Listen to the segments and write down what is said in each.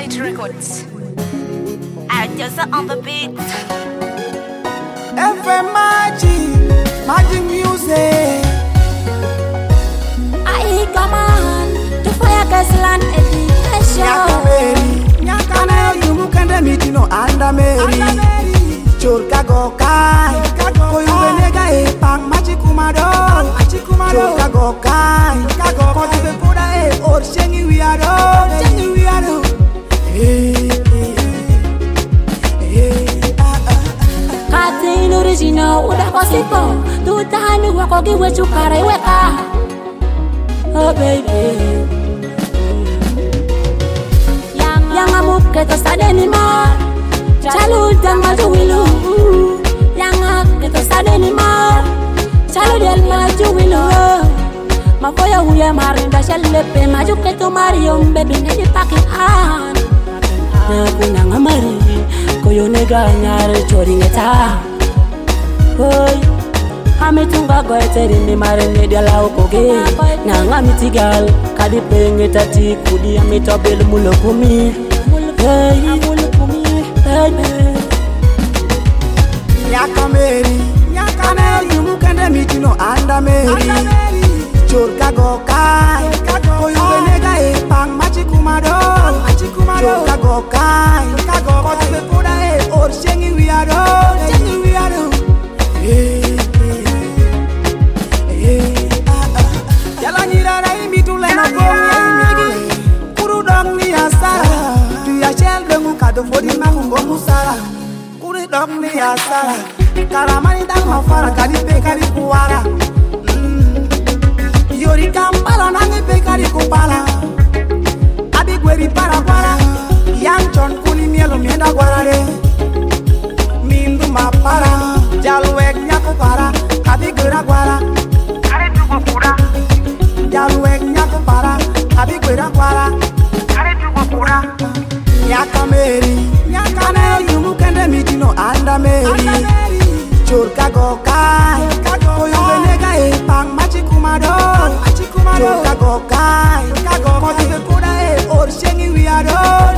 Quality Records. Just on the beat. FM Magic Music. I come on to fire Gasland education. Nyakana yumu kende mitino anda meri. Chorka gokai, koyubenega e pang machikumado. Chorka gokai, koyube poda e or shengi wiado. Kati original udah kosipo. Tutani wako giwe chukare weka. Oh baby. Yang amuk keto sadeni ma. Chalu dan maju wilu. Yang keto sadeni ma. Chalu dan maju wilu. Mafoya huya marinda shalepe maju keto mariom baby nedi pakin an. Aku nangamari koyo nega nyare chori ngeta. Hoy ametunga goeteri ni mare media la okoge. Nanga mitigal kadi pengeta ti kudi ametobel mulokumi. Hey mulokumi baby. Nyakameri nyakana yumu kende mitino anda meri. Chorka gokai koyubenega e pang machikumado. Chorka gokai koyube poda e or shengi wiado. Yala nyirara imitu lena gonga imigile. Kuru dong ni asara. Tu ya shell bengu kado fodi mangu musara. Kuru dong ni asara. Karamani dang mafara kadi pe kadi kuwara. Yori kampala nangi pe kadi kupala. Abi gweri para. Yang chon kuni mielo mienda guarare. Mindu mapara. Jaluek nyaku para. Abi gera guara. Kare tuko kura. Jaluek nyaku para. Abi gera guara. Kare tuko kura. Nyaka meri. Nyakana yumu kende mitino anda meri. Chorka gokai. Koyubenega e pang machikumado. Chorka gokai. Koyube poda e or shengi wiado.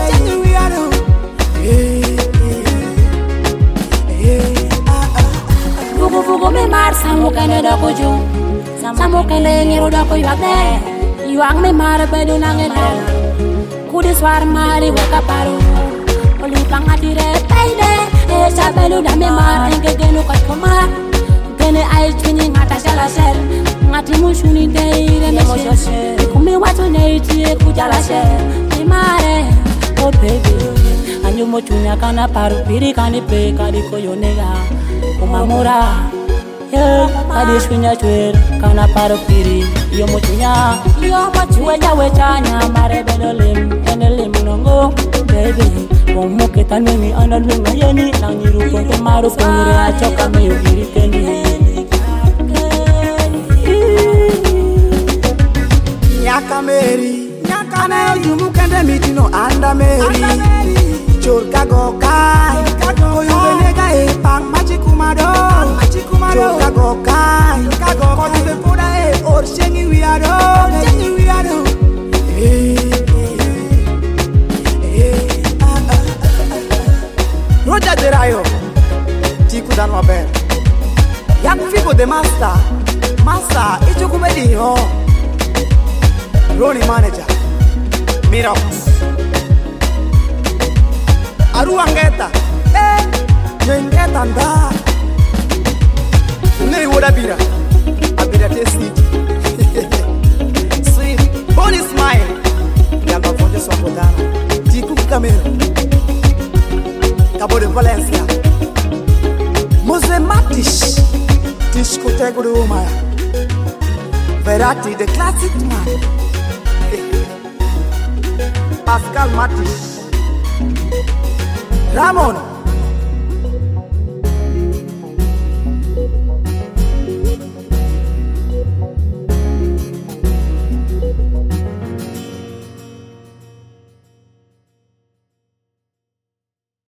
Fugu me mar samu kene da kuju. Samu kene ngiro da ko yuakde. Yuang me mar bedu nangene. Kudi swar mari weka paru. Oli pangatire taide. E sabelu da me mar enge genu kat koma. Kene ai chini ngata shala shel. Ngati mushuni deire me shel. Kumi watu neiti kujala shel. Me mare. Oh baby. Anyu mochunya kana paru piri kani pe kadi koyonega. Kumamura. Kadi shunya chwer kana paro piri yo mochunya wechanya mare bedolim enelim nongo baby komo ketane mi analunga yeni nangiru konto maru pure achoka me yuri tendi Nyaka meri nyakana yumu kende mitino anda meri chorka gokai koyubenega e pang machikumado. Chorka gokai koyube poda e or shengi wiado. Roger Derayo Tiku dan Waber Yang Figo de Master Ichukumedi ho Roni Manager Mirox Aruangeta Nengeta nda Nei woda bira Abira testi Sweet Boni smile Yamba fonde swapodana Tiku kamera Cabo de Valencia Mose Matish Tishko Teguru Umaya Verati the classic man Pascal Matish Ramon